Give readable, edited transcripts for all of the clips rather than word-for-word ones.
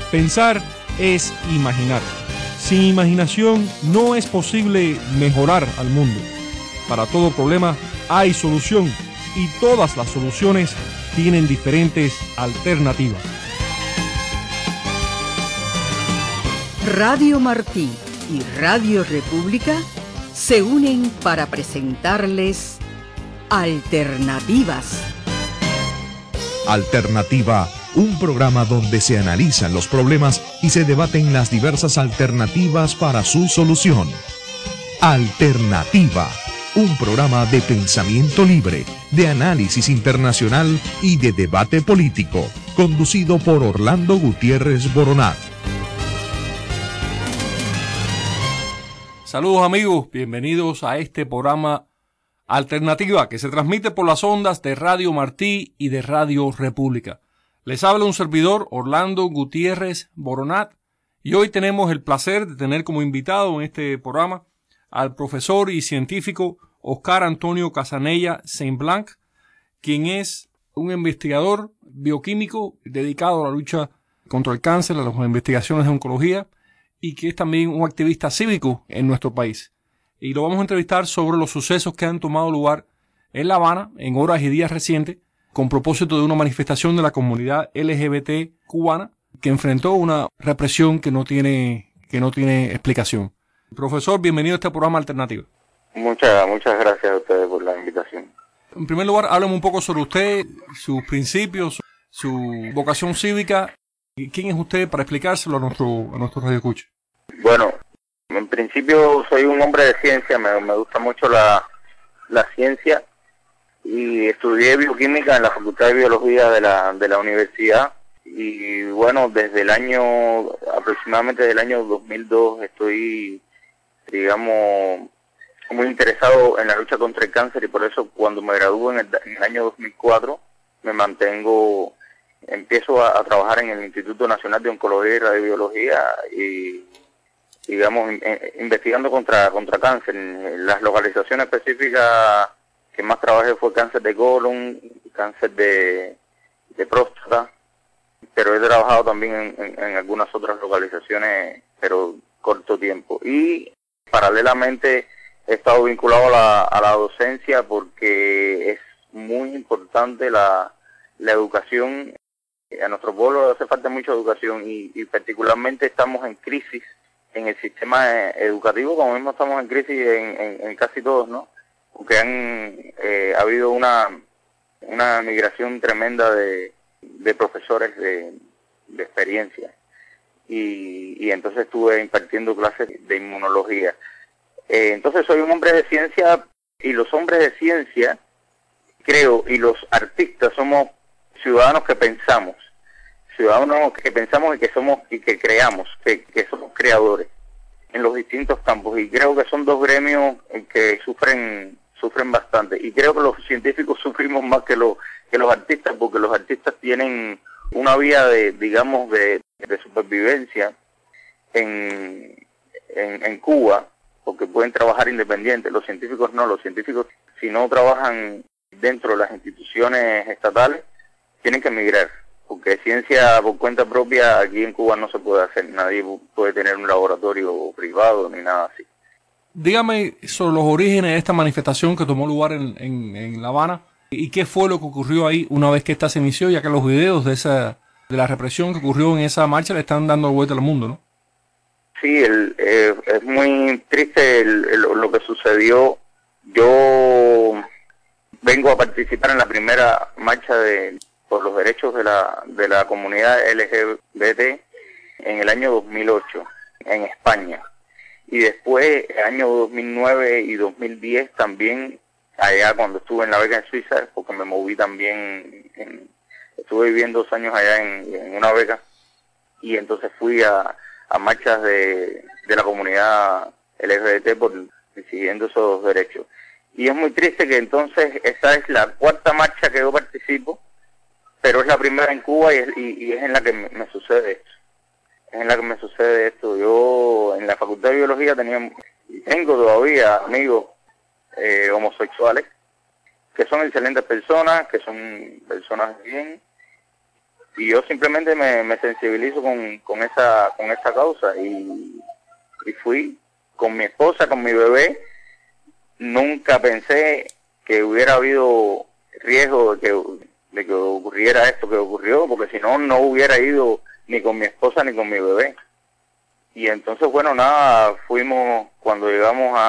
Pensar es imaginar. Sin imaginación no es posible mejorar al mundo. Para todo problema hay solución y todas las soluciones tienen diferentes alternativas. Radio Martí y Radio República se unen para presentarles Alternativas. Alternativa, un programa donde se analizan los problemas y se debaten las diversas alternativas para su solución. Alternativa, un programa de pensamiento libre, de análisis internacional y de debate político, conducido por Orlando Gutiérrez Boronat. Saludos amigos, bienvenidos a este programa Alternativa que se transmite por las ondas de Radio Martí y de Radio República. Les habla un servidor, Orlando Gutiérrez Boronat, y hoy tenemos el placer de tener como invitado en este programa al profesor y científico Oscar Antonio Casanella Saint-Blanc, quien es un investigador bioquímico dedicado a la lucha contra el cáncer, a las investigaciones de oncología, y que es también un activista cívico en nuestro país. Y lo vamos a entrevistar sobre los sucesos que han tomado lugar en La Habana en horas y días recientes con propósito de una manifestación de la comunidad LGBT cubana que enfrentó una represión que no tiene explicación. Profesor, bienvenido a este programa Alternativo. Muchas gracias a ustedes por la invitación. En primer lugar, háblame un poco sobre usted, sus principios, su vocación cívica. ¿Quién es usted para explicárselo a nuestro radioescucha? Bueno, en principio soy un hombre de ciencia, me gusta mucho la ciencia y estudié bioquímica en la Facultad de Biología de la universidad y bueno, aproximadamente del año 2002 estoy, digamos, muy interesado en la lucha contra el cáncer y por eso cuando me gradúo en el año 2004 empiezo a trabajar en el Instituto Nacional de Oncología y Radiobiología y, digamos, investigando contra cáncer. Las localizaciones específicas que más trabajé fue cáncer de colon, cáncer de próstata, pero he trabajado también en algunas otras localizaciones, pero corto tiempo. Y paralelamente he estado vinculado a la docencia porque es muy importante la educación. A nuestro pueblo hace falta mucha educación y particularmente estamos en crisis en el sistema educativo, como mismo estamos en crisis en casi todos, ¿no? Porque ha habido una migración tremenda de profesores de experiencia y entonces estuve impartiendo clases de inmunología. Entonces soy un hombre de ciencia y los hombres de ciencia, creo, y los artistas somos ciudadanos que pensamos y que creamos, que somos creadores en los distintos campos y creo que son dos gremios que sufren bastante y creo que los científicos sufrimos más que los artistas porque los artistas tienen una vía de supervivencia en Cuba porque pueden trabajar independientes, los científicos no, los científicos si no trabajan dentro de las instituciones estatales tienen que emigrar, porque ciencia por cuenta propia aquí en Cuba no se puede hacer, nadie puede tener un laboratorio privado ni nada así. Dígame sobre los orígenes de esta manifestación que tomó lugar en La Habana y qué fue lo que ocurrió ahí una vez que esta se inició, ya que los videos de la represión que ocurrió en esa marcha le están dando vuelta al mundo, ¿no? Sí, es muy triste lo que sucedió. Yo vengo a participar en la primera marcha por los derechos de la comunidad LGBT en el año 2008 en España y después el año 2009 y 2010 también allá cuando estuve en la beca en Suiza porque me moví también estuve viviendo 2 años allá en una beca y entonces fui a marchas de la comunidad LGBT exigiendo esos derechos y es muy triste que entonces esta es la 4ª marcha que yo participo pero es la primera en Cuba y es en la que me sucede esto. Yo en la Facultad de Biología tengo todavía amigos homosexuales que son excelentes personas, que son personas bien, y yo simplemente me sensibilizo con esa causa y fui con mi esposa, con mi bebé. Nunca pensé que hubiera habido riesgo de que ocurriera esto que ocurrió, porque si no, no hubiera ido ni con mi esposa ni con mi bebé. Y entonces, bueno, nada, fuimos, cuando llegamos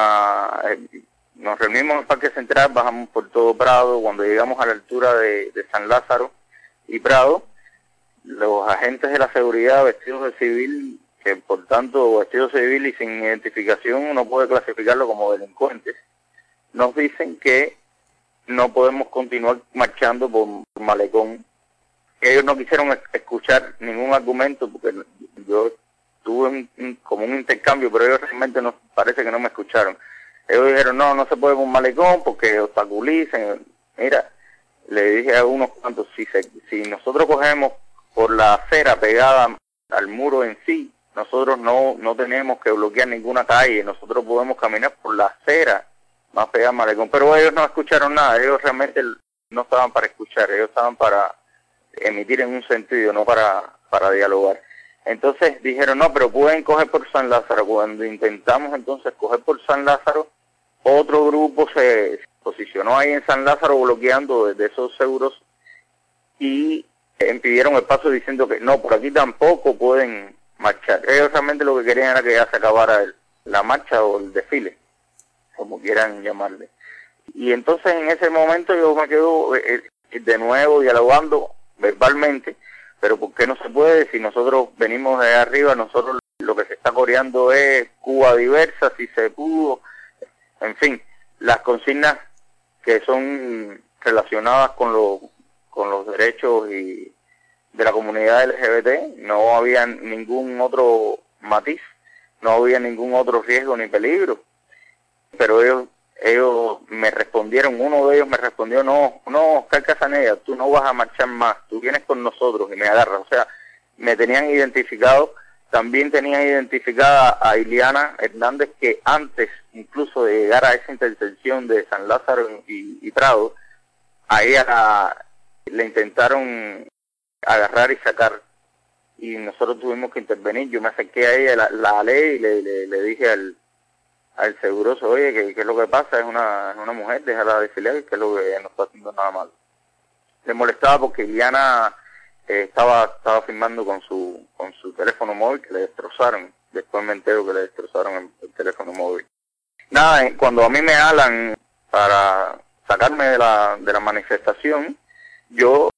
nos reunimos en el Parque Central, bajamos por todo Prado. Cuando llegamos a la altura de San Lázaro y Prado, los agentes de la seguridad vestidos de civil, que por tanto vestidos de civil y sin identificación uno puede clasificarlo como delincuentes, nos dicen que no podemos continuar marchando por Malecón. Ellos no quisieron escuchar ningún argumento, porque yo tuve como un intercambio, pero ellos realmente parece que no me escucharon. Ellos dijeron, no se puede por Malecón porque obstaculicen. Mira, le dije a unos cuantos, si nosotros cogemos por la acera pegada al muro en sí, nosotros no tenemos que bloquear ninguna calle, nosotros podemos caminar por la acera más pegada al Malecón. Pero ellos no escucharon nada, ellos realmente no estaban para escuchar, ellos estaban para emitir en un sentido, no para dialogar. Entonces dijeron, no, pero pueden coger por San Lázaro. Cuando intentamos entonces coger por San Lázaro, otro grupo se posicionó ahí en San Lázaro bloqueando desde esos seguros y impidieron el paso diciendo que no, por aquí tampoco pueden marchar. Ellos realmente lo que querían era que ya se acabara la marcha o el desfile, como quieran llamarle. Y entonces en ese momento yo me quedo de nuevo dialogando verbalmente, pero ¿por qué no se puede? Si nosotros venimos de arriba, nosotros lo que se está coreando es Cuba diversa, si se pudo, en fin, las consignas que son relacionadas con los derechos y de la comunidad LGBT, no había ningún otro matiz, no había ningún otro riesgo ni peligro, pero ellos me respondieron, uno de ellos me respondió, no, Oscar Casanella, tú no vas a marchar más, tú vienes con nosotros, y me agarras. O sea, me tenían identificado. También tenían identificada a Iliana Hernández, que antes incluso de llegar a esa intersección de San Lázaro y Prado, a ella le intentaron agarrar y sacar, y nosotros tuvimos que intervenir. Yo me acerqué a ella, la alé y le dije al seguroso, oye, ¿qué es lo que pasa? Es una mujer, déjala desfilar, que es lo que no está haciendo nada malo. Le molestaba porque Iliana estaba filmando con su teléfono móvil, que le destrozaron. Después me entero que le destrozaron el teléfono móvil. Nada, cuando a mí me hablan para sacarme de la manifestación, yo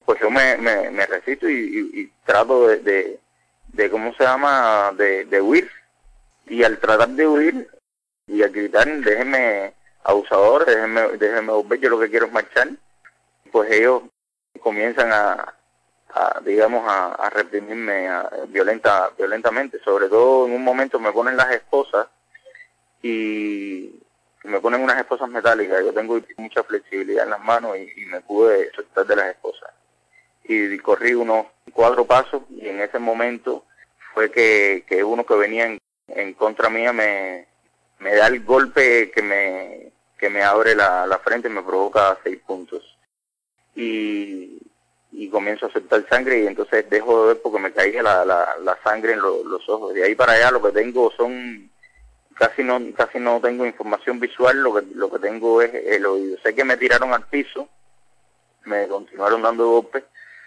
me resisto y trato de ¿cómo se llama? De huir. Y al tratar de huir y al gritar, déjenme abusadores, déjenme volver, yo lo que quiero es marchar, pues ellos comienzan a reprimirme violentamente. Sobre todo en un momento me ponen las esposas y me ponen unas esposas metálicas. Yo tengo mucha flexibilidad en las manos y me pude soltar de las esposas. Y corrí unos 4 pasos y en ese momento fue que uno que venía en contra mía me da el golpe que me abre la frente y me provoca 6 puntos. Y comienzo a soltar sangre y entonces dejo de ver porque me caía la sangre en los ojos. De ahí para allá lo que tengo casi no tengo información visual, lo que tengo es el oído. Sé que me tiraron al piso, me continuaron dando golpes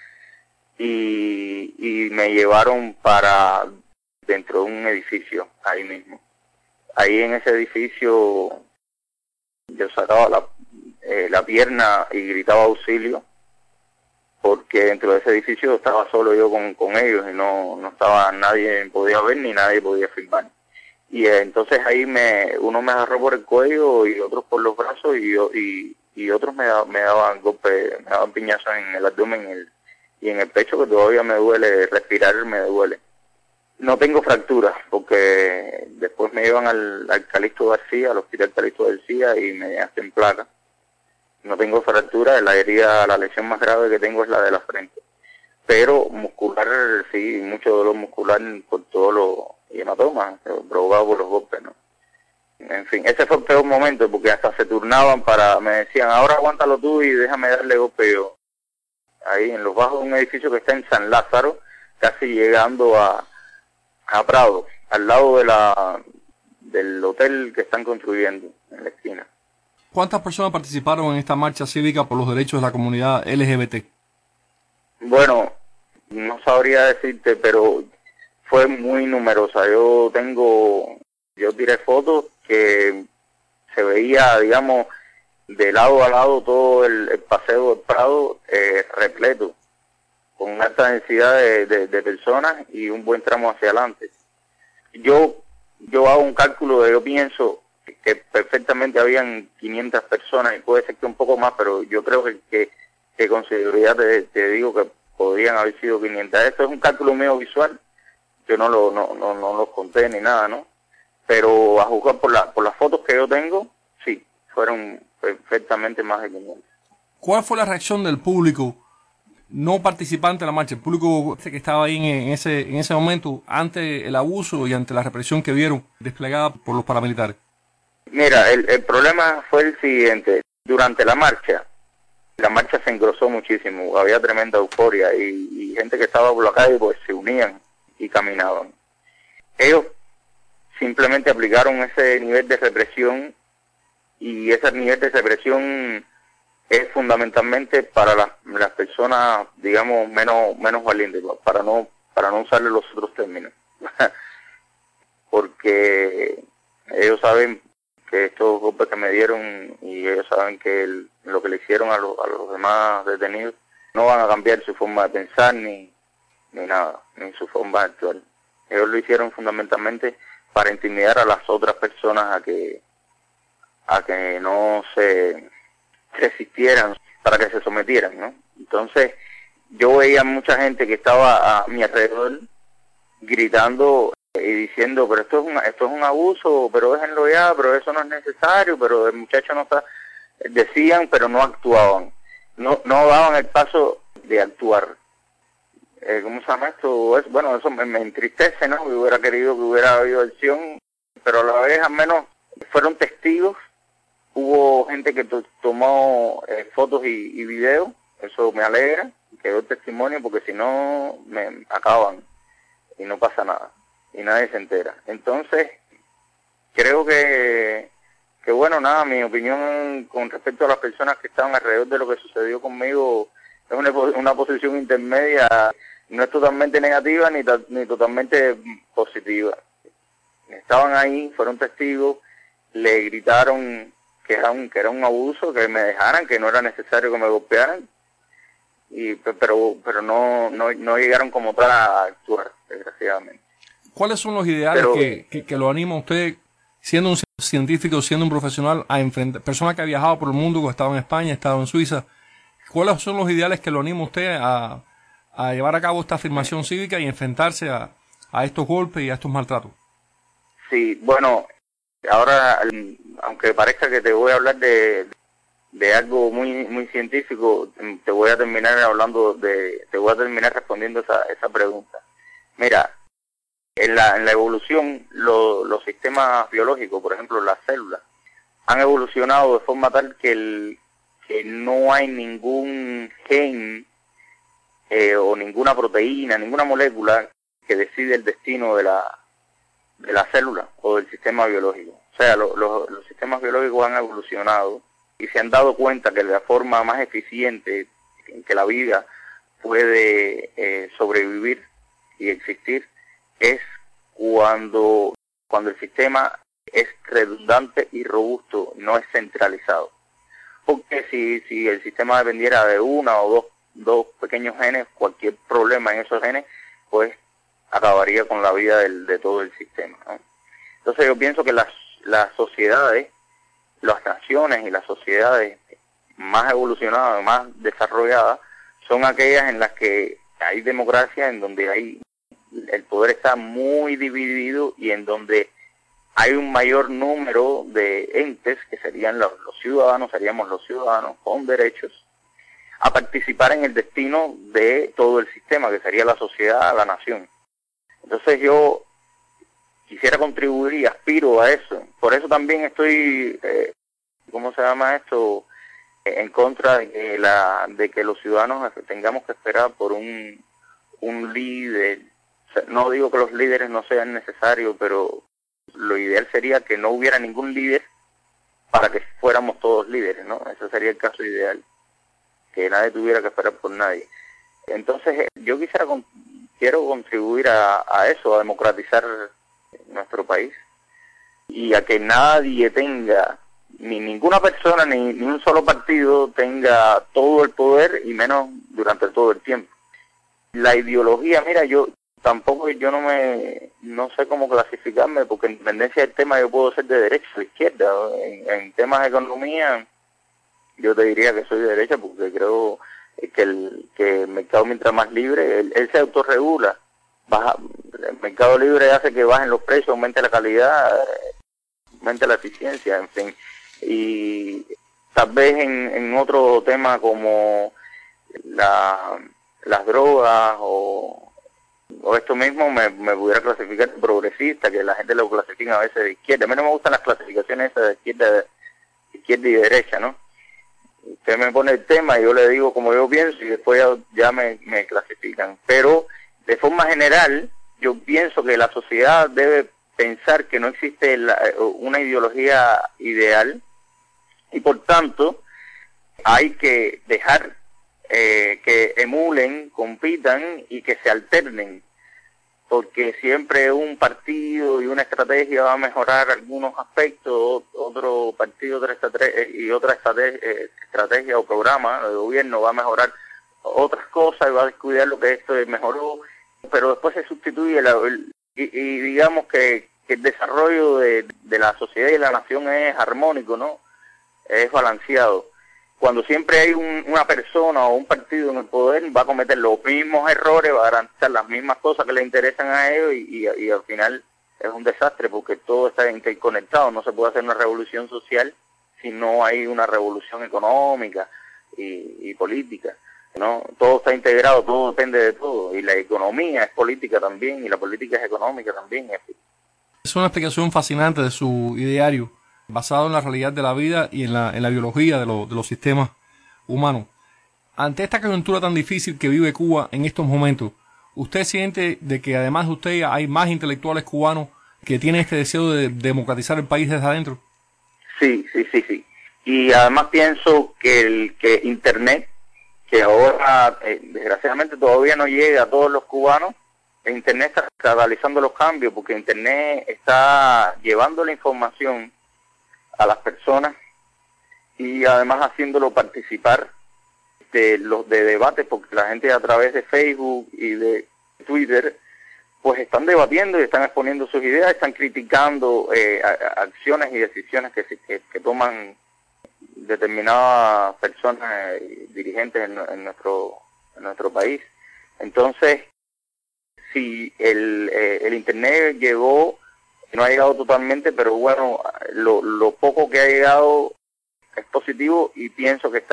y me llevaron para dentro de un edificio ahí mismo. Ahí en ese edificio yo sacaba la pierna y gritaba auxilio, porque dentro de ese edificio estaba solo yo con ellos y no estaba nadie, podía ver ni nadie podía filmar. Y entonces ahí uno me agarró por el cuello y otros por los brazos y otros me daban golpes, me daban piñazos en el abdomen y en el pecho, que todavía me duele, respirar me duele. No tengo fracturas porque después me llevan al Calixto García, al hospital Calixto García, y me hacen placa. No tengo fracturas, la lesión más grave que tengo es la de la frente. Pero muscular, sí, mucho dolor muscular por todos los hematomas provocados por los golpes, ¿no? En fin, ese fue el peor momento porque hasta se turnaban me decían, ahora aguántalo tú y déjame darle golpe yo. ahí en los bajos de un edificio que está en San Lázaro, casi llegando a Prado, al lado del hotel que están construyendo en la esquina. ¿Cuántas personas participaron en esta marcha cívica por los derechos de la comunidad LGBT? Bueno, no sabría decirte, pero fue muy numerosa. Yo tiré fotos que se veía, digamos, de lado a lado todo el paseo del Prado repleto, con alta densidad de personas y un buen tramo hacia adelante. Yo hago un cálculo, yo pienso que perfectamente habían 500 personas, y puede ser que un poco más, pero yo creo que con seguridad te digo que podrían haber sido 500. Esto es un cálculo mío visual, yo no los conté ni nada, ¿no? Pero a juzgar por las fotos que yo tengo, sí, fueron perfectamente más de 500. ¿Cuál fue la reacción del público no participante de la marcha, el público que estaba ahí en ese momento, ante el abuso y ante la represión que vieron desplegada por los paramilitares? Mira, el problema fue el siguiente. Durante la marcha se engrosó muchísimo, había tremenda euforia y gente que estaba por la calle pues se unían y caminaban. Ellos simplemente aplicaron ese nivel de represión, y ese nivel de represión es fundamentalmente para las personas, digamos, menos valientes, para no usarle los otros términos. Porque ellos saben que estos golpes que me dieron, y ellos saben que lo que le hicieron a los demás detenidos, no van a cambiar su forma de pensar ni nada, ni su forma de actuar. Ellos lo hicieron fundamentalmente para intimidar a las otras personas a que no se resistieran, para que se sometieran, ¿no? Entonces, yo veía mucha gente que estaba a mi alrededor gritando y diciendo, pero esto es un abuso, pero déjenlo ya, pero eso no es necesario, pero el muchacho no está... Decían, pero no actuaban, no daban el paso de actuar. ¿Cómo se llama esto? Bueno, eso me entristece, ¿no? Yo hubiera querido que hubiera habido acción, pero a la vez al menos fueron testigos. Hubo gente que tomó fotos y videos, eso me alegra, quedó testimonio, porque si no me acaban y no pasa nada y nadie se entera. Entonces, creo que bueno, nada, mi opinión con respecto a las personas que estaban alrededor de lo que sucedió conmigo es una posición intermedia, no es totalmente negativa ni totalmente positiva. Estaban ahí, fueron testigos, le gritaron que era un abuso, que me dejaran, que no era necesario que me golpearan, pero no llegaron como tal a actuar, desgraciadamente. ¿Cuáles son los ideales que lo anima a usted, siendo un científico, siendo un profesional, a enfrentar, persona que ha viajado por el mundo, que ha estado en España, ha estado en Suiza? ¿Cuáles son los ideales que lo anima a usted a llevar a cabo esta afirmación cívica y enfrentarse a estos golpes y a estos maltratos? Sí, bueno, ahora, aunque parezca que te voy a hablar de algo muy científico, te voy a terminar respondiendo esa pregunta. Mira, en la evolución, los sistemas biológicos, por ejemplo, las células, han evolucionado de forma tal que no hay ningún gen o ninguna proteína, ninguna molécula que decide el destino de la célula o del sistema biológico. O sea, los sistemas biológicos han evolucionado y se han dado cuenta que la forma más eficiente en que la vida puede sobrevivir y existir es cuando el sistema es redundante y robusto, no es centralizado. Porque si el sistema dependiera de una o dos pequeños genes, cualquier problema en esos genes, pues acabaría con la vida de todo el sistema, ¿no? Entonces yo pienso que las sociedades, las naciones y las sociedades más evolucionadas, más desarrolladas, son aquellas en las que hay democracia, en donde el poder está muy dividido y en donde hay un mayor número de entes, que serían los ciudadanos, seríamos los ciudadanos con derechos, a participar en el destino de todo el sistema, que sería la sociedad, la nación. Entonces yo quisiera contribuir y aspiro a eso. Por eso también estoy, ¿cómo se llama esto? en contra de que los ciudadanos tengamos que esperar por un líder. O sea, no digo que los líderes no sean necesarios, pero lo ideal sería que no hubiera ningún líder para que fuéramos todos líderes, ¿no? Ese sería el caso ideal, que nadie tuviera que esperar por nadie. Entonces, yo quiero contribuir a eso, a democratizar nuestro país y a que nadie tenga, ni ninguna persona, ni un solo partido tenga todo el poder y menos durante todo el tiempo. La ideología, mira, yo no sé cómo clasificarme, porque en dependencia del tema yo puedo ser de derecha o de izquierda. En temas de economía yo te diría que soy de derecha, porque creo que el mercado, mientras más libre, él se autorregula. El mercado libre hace que bajen los precios, aumente la calidad, aumente la eficiencia, en fin. Y tal vez en otro tema como las drogas o esto mismo me pudiera clasificar de progresista, que la gente lo clasifica a veces de izquierda. A mí no me gustan las clasificaciones esas de izquierda y derecha, ¿no? Usted me pone el tema y yo le digo como yo pienso y después ya me clasifican. Pero de forma general yo pienso que la sociedad debe pensar que no existe una ideología ideal y por tanto hay que dejar que emulen, compitan y que se alternen, porque siempre un partido y una estrategia va a mejorar algunos aspectos, otro partido otra estrategia o programa de gobierno va a mejorar otras cosas y va a descuidar lo que esto mejoró, pero después se sustituye y digamos que el desarrollo de la sociedad y la nación es armónico, ¿no? Es balanceado. Cuando siempre hay una persona o un partido en el poder, va a cometer los mismos errores, va a garantizar las mismas cosas que le interesan a ellos y al final es un desastre porque todo está interconectado. No se puede hacer una revolución social si no hay una revolución económica y política, ¿no? Todo está integrado, todo depende de todo y la economía es política también y la política es económica también. Es una explicación fascinante de su ideario, basado en la realidad de la vida y en la biología de los sistemas humanos. Ante esta coyuntura tan difícil que vive Cuba en estos momentos, ¿usted siente de que además de usted hay más intelectuales cubanos que tienen este deseo de democratizar el país desde adentro? Sí. Y además pienso que Internet, que ahora desgraciadamente todavía no llega a todos los cubanos, Internet está catalizando los cambios, porque Internet está llevando la información a las personas y además haciéndolo participar de debates, porque la gente a través de Facebook y de Twitter pues están debatiendo y están exponiendo sus ideas, están criticando acciones y decisiones que toman determinadas personas dirigentes en nuestro país. Entonces, si el Internet llegó, no ha llegado totalmente, pero bueno, lo poco que ha llegado es positivo y pienso que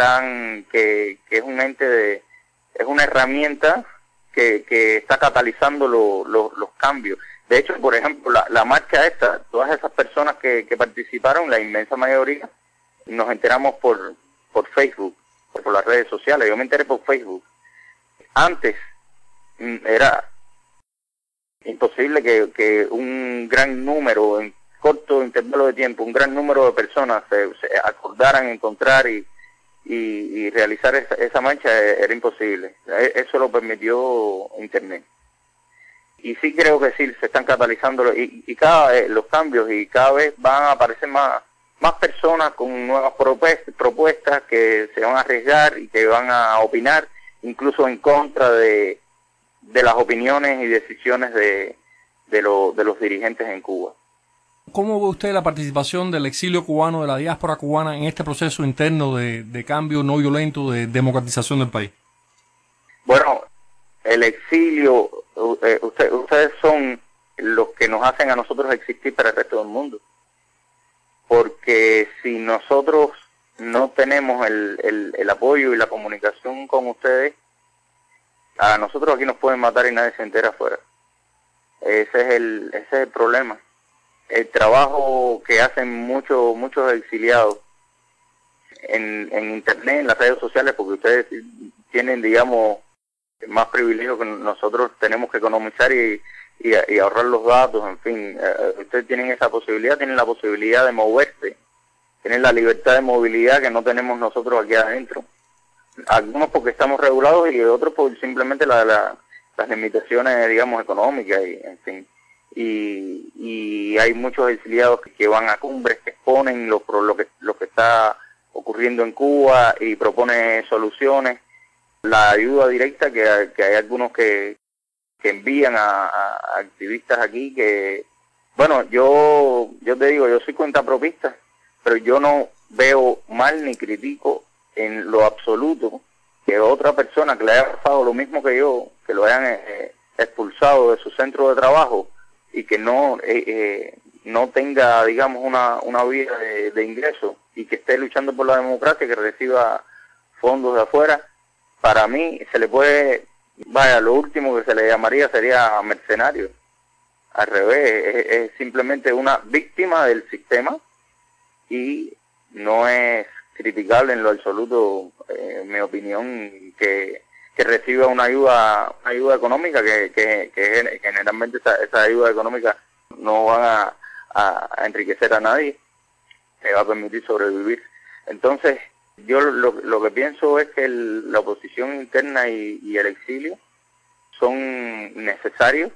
es un ente es una herramienta que está catalizando los cambios. De hecho, por ejemplo, la marcha esta, todas esas personas que participaron, la inmensa mayoría, nos enteramos por Facebook, por las redes sociales. Yo me enteré por Facebook. Antes era imposible que un gran número, en corto intervalo de tiempo, un gran número de personas se acordaran encontrar y realizar esa marcha. Era imposible. Eso lo permitió Internet. Y sí creo que sí, se están catalizando y cada vez los cambios y cada vez van a aparecer más personas con nuevas propuestas que se van a arriesgar y que van a opinar, incluso en contra de las opiniones y decisiones de los dirigentes en Cuba. ¿Cómo ve usted la participación del exilio cubano, de la diáspora cubana en este proceso interno de cambio no violento, de democratización del país? Bueno, el exilio, ustedes son los que nos hacen a nosotros existir para el resto del mundo. Porque si nosotros no tenemos el apoyo y la comunicación con ustedes, a nosotros aquí nos pueden matar y nadie se entera afuera. Ese es el problema. El trabajo que hacen muchos exiliados en internet, en las redes sociales, porque ustedes tienen, digamos, más privilegio que nosotros. Tenemos que economizar y ahorrar los datos, en fin. Ustedes tienen esa posibilidad, tienen la posibilidad de moverse, tienen la libertad de movilidad que no tenemos nosotros aquí adentro. Algunos porque estamos regulados y otros por simplemente las limitaciones, digamos, económicas, y en fin. Y hay muchos exiliados que van a cumbres, que exponen lo que está ocurriendo en Cuba y propone soluciones. La ayuda directa, que hay algunos que envían a activistas aquí, que, bueno, yo te digo, yo soy cuentapropista, pero yo no veo mal ni critico en lo absoluto que otra persona que le haya pasado lo mismo que yo, que lo hayan expulsado de su centro de trabajo y que no tenga, digamos, una vía de ingreso, y que esté luchando por la democracia, que reciba fondos de afuera. Para mí se le puede, lo último que se le llamaría sería mercenario. Al revés, es simplemente una víctima del sistema, y no es criticable en lo absoluto, mi opinión, que reciba una ayuda económica, que generalmente esa ayuda económica no van a enriquecer a nadie, le va a permitir sobrevivir. Entonces, yo lo que pienso es que la oposición interna y el exilio son necesarios,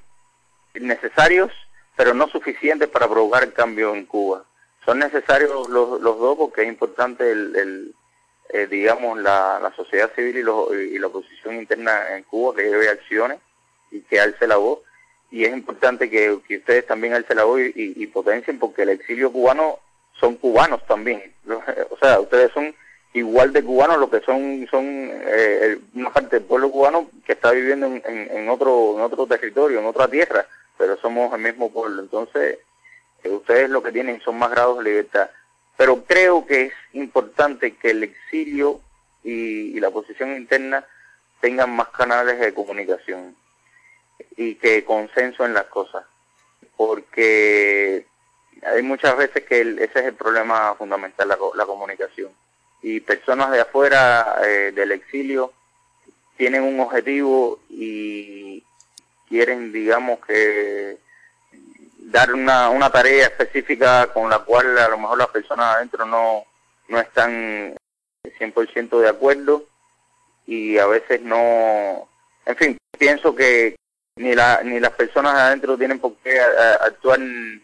pero no suficientes para provocar el cambio en Cuba. Son necesarios los dos, porque es importante digamos, la sociedad civil y la oposición interna en Cuba, que lleve acciones y que alce la voz. Y es importante que ustedes también alcen la voz y potencien, porque el exilio cubano son cubanos también. O sea, ustedes son igual de cubanos, lo que son una parte del pueblo cubano que está viviendo en otro territorio, en otra tierra, pero somos el mismo pueblo. Entonces, ustedes lo que tienen son más grados de libertad. Pero creo que es importante que el exilio y la oposición interna tengan más canales de comunicación y que consenso en las cosas, porque hay muchas veces que ese es el problema fundamental, la comunicación. Y personas de afuera, del exilio, tienen un objetivo y quieren, digamos, que dar una tarea específica con la cual a lo mejor las personas adentro no están 100% de acuerdo, y a veces no. En fin, pienso que ni las personas adentro tienen por qué actuar.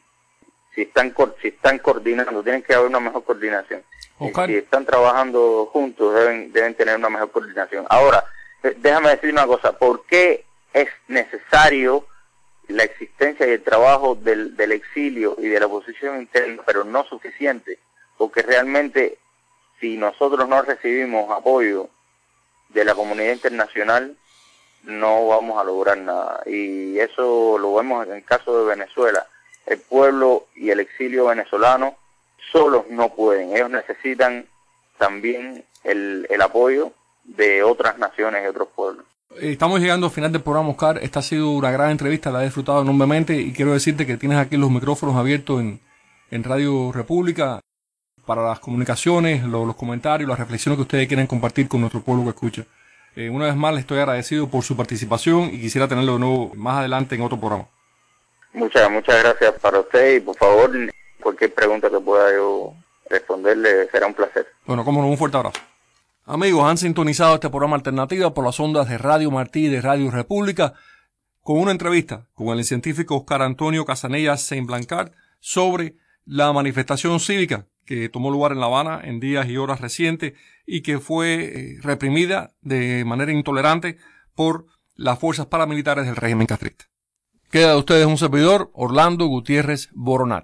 Si están coordinando, tienen que haber una mejor coordinación. Oscar. Si están trabajando juntos, deben tener una mejor coordinación. Ahora, déjame decir una cosa. ¿Por qué es necesario la existencia y el trabajo del exilio y de la oposición interna, pero no suficiente? Porque realmente, si nosotros no recibimos apoyo de la comunidad internacional, no vamos a lograr nada. Y eso lo vemos en el caso de Venezuela. El pueblo y el exilio venezolano solos no pueden. Ellos necesitan también el apoyo de otras naciones y otros pueblos. Estamos llegando al final del programa, Oscar. Esta ha sido una gran entrevista, la he disfrutado enormemente, y quiero decirte que tienes aquí los micrófonos abiertos en Radio República para las comunicaciones, los comentarios, las reflexiones que ustedes quieren compartir con nuestro pueblo que escucha. Una vez más, le estoy agradecido por su participación y quisiera tenerlo de nuevo más adelante en otro programa. Muchas gracias para usted, y por favor, cualquier pregunta que pueda yo responderle será un placer. Bueno, cómo no, un fuerte abrazo. Amigos, han sintonizado este programa Alternativa por las ondas de Radio Martí y de Radio República, con una entrevista con el científico Oscar Antonio Casanella Saint-Blancard sobre la manifestación cívica que tomó lugar en La Habana en días y horas recientes y que fue reprimida de manera intolerante por las fuerzas paramilitares del régimen castrista. Queda de ustedes un servidor, Orlando Gutiérrez Boronat.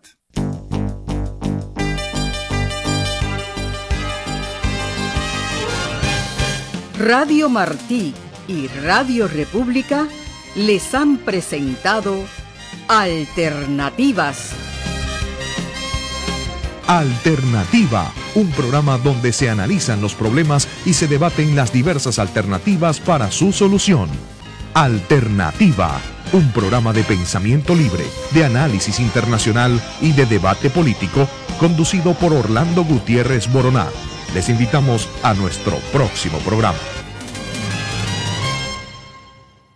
Radio Martí y Radio República les han presentado Alternativas. Alternativa, un programa donde se analizan los problemas y se debaten las diversas alternativas para su solución. Alternativa, un programa de pensamiento libre, de análisis internacional y de debate político, conducido por Orlando Gutiérrez Boronat. Les invitamos a nuestro próximo programa.